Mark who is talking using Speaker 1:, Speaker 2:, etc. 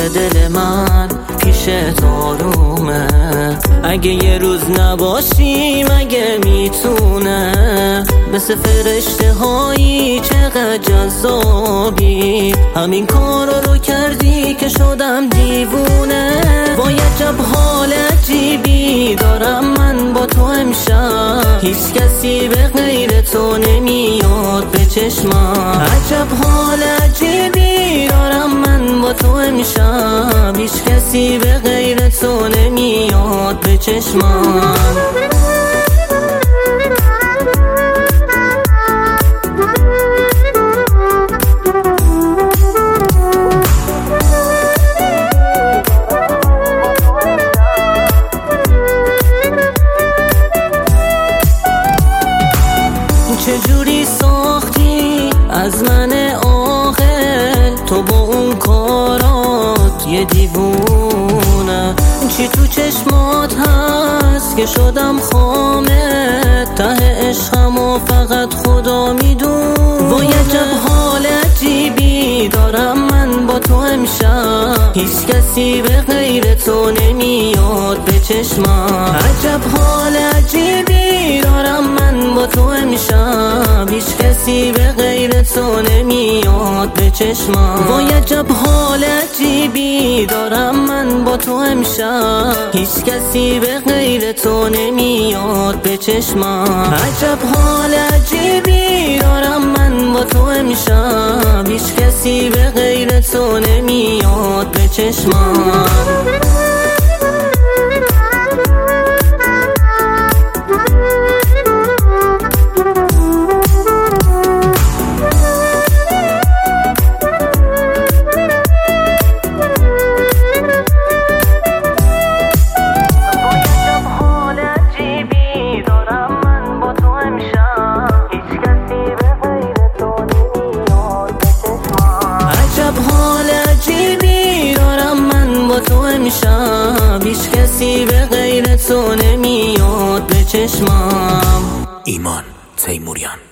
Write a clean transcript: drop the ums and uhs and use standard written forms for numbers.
Speaker 1: دل من پیشت آرومه. اگه یه روز نباشی مگه میتونه مثل فرشته هایی چقدر جذابی. همین کارو رو کردی که شدم دیوونه. وای عجب حال عجیبی دارم من با تو امشب، هیچ کسی به غیر تو نمیاد به چشمم. عجب حال عجیبی دارم من با تو امشب، هیچ کسی به غیر تو نمیاد به چشمم. چجوری ساختی از من عاقل تو با اون کارات یه دیوونه؟ چی تو چشمات هست که شدم خامه؟ ته عشقمو فقط خدا میدونه. وای عجب حال عجیبی دارم من با تو امشب، هیچ کسی به غیر تو نمیاد به چشمم. عجب حال عجیبی دارم من با تو امشب، هیچ کسی به غیر تو نمیاد به چشمم. وای عجب حال عجیبی دارم من با تو امشب، هیچ کسی به غیر تو نمیاد به چشمم. عجب حال عجیبی دارم من با تو امشب، هیچ کسی به غیر تو نمیاد به چشمم. تو امشب هیچ کسی به غیر تو نمیاد به چشمم.
Speaker 2: ایمان تیموریان.